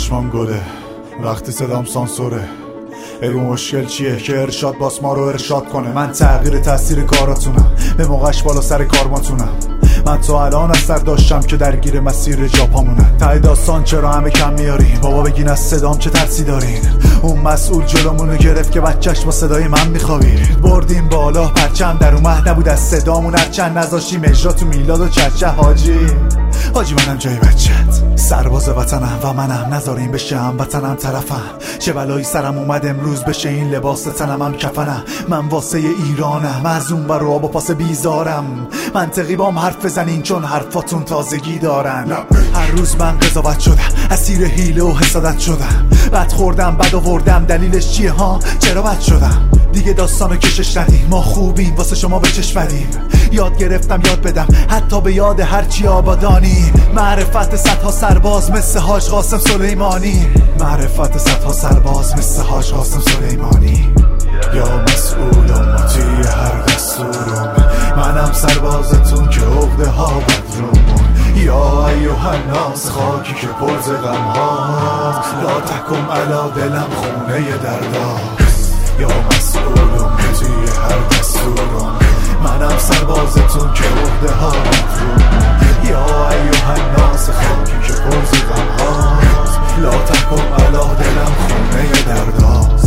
چشمام گله وقتی صدام سانسوره. بگو مشکل چیه که ارشاد باس ما رو ارشاد کنه. من تغییر تاثیر کاراتونم، به موقعش بالا سر کارماتونم. من تا الان از سر داشتم که درگیر مسیر جاپامونم. ته داستان چرا همه کم میارین؟ بابا بگین از صدام چه ترسی دارین؟ اون مسئول جلومونو گرفت که بچهش با صدای من میخوابید. بردیم بالا پرچم در اومد نبود از صدامون هرچند نذاشتیم اجرا تو میلاد و چچه. حاجی منم جای بچت، سرباز وطنم و منم، نذارین بشه هم وطنم طرفم. چه بلایی سرم اومد امروز بشه این لباس تنم هم کفنم. من واسه ایرانم، از اون برا با پاس بیزارم. منطقی بام حرف بزنین چون حرفاتون تازگی دارن. هر روز من قضاوت شدم، اسیر حیله و حسادت شدم. بد خوردم بد آوردم، دلیلش چیه ها؟ چرا بد شدم؟ دیگه داستانو کشش ندیم، ما خوبیم واسه شما به چشم بدیم. یاد گرفتم یاد بدم حتی به یاد هرچی آبادانی. معرفت صدها سرباز مثل حاج قاسم سلیمانی. معرفت صدها سرباز مثل حاج قاسم سلیمانی. یا مسئول امتی هر دستورم، منم سربازتون که عقده ها بدرومون. یا ایوه الناس خاکی که پرز غم هاست، لا تکم علا دلم خونه درداست. یا مسئول امتی هر دستورم، منم سربازتون که عقده ها بدرومون. یا ایوه الناس خاکی که پرز غم هاست، لا تکم علا دلم خونه درداست.